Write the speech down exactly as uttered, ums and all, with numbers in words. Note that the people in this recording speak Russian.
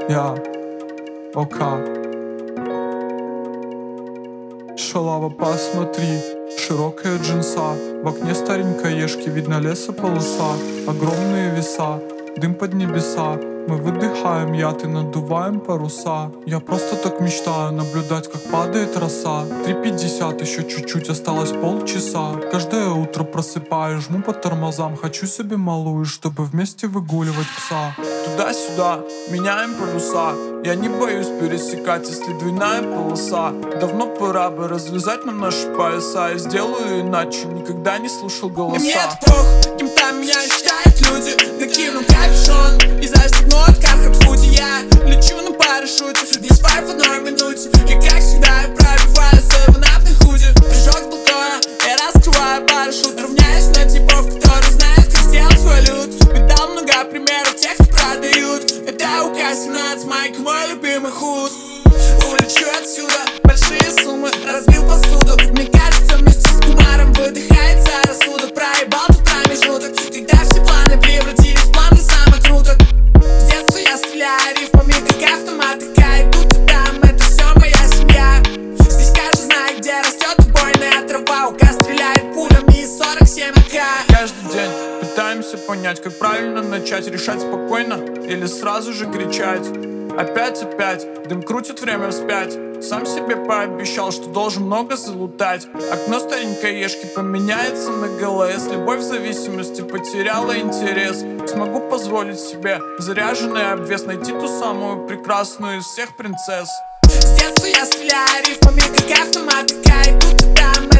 Я, Ока. Шалава, посмотри, широкая джинса. В окне старенькой ешки видно лесополоса. Огромные веса, дым под небеса. Мы выдыхаем яд и надуваем паруса. Я просто так мечтаю наблюдать, как падает роса. Три пятьдесят, еще чуть-чуть, осталось полчаса. Каждое утро просыпаюсь, жму по тормозам. Хочу себе малую, чтобы вместе выгуливать пса. Туда-сюда, меняем полюса. Я не боюсь пересекать, если двойная полоса. Давно пора бы развязать нам наши пояса. Я сделаю иначе, никогда не слушал голоса. Мне это похуй, кем там меня считают люди. Накину капюшон и застегну откат от худи. Я лечу на парашюте, весь вайп в одной минуте. И как всегда я пробиваю своего на худи. Прыжок с балкона, я раскрываю парашют. Равняюсь на типов, которые знают, как сделать валют. Видал много примеров тех, кто продают. Это у К семнадцать, Майк, мой любимый худ. Улечу отсюда, большие суммы, разбил посуду. Мне кажется, вместе с кумаром выдыхается рассудок. Проебал тут промежуток, когда все планы превратились в планы самых круток. С детства я стреляю рифмами, как автомат. Такая тут и там, это все моя семья. Здесь каждый знает, где растет убойная трава. У К стреляет пулями из сорок семь А К. Каждый день пытаемся понять, как правильно начать. Решать спокойно или сразу же кричать. Опять, опять, дым крутит время вспять. Сам себе пообещал, что должен много залутать. Окно старенькой ешки поменяется на ГЛС. Любовь в зависимости потеряла интерес. Смогу позволить себе заряженный обвес найти ту самую прекрасную из всех принцесс. С детства я стреляю рифмами, как автомат. Такая тут и там.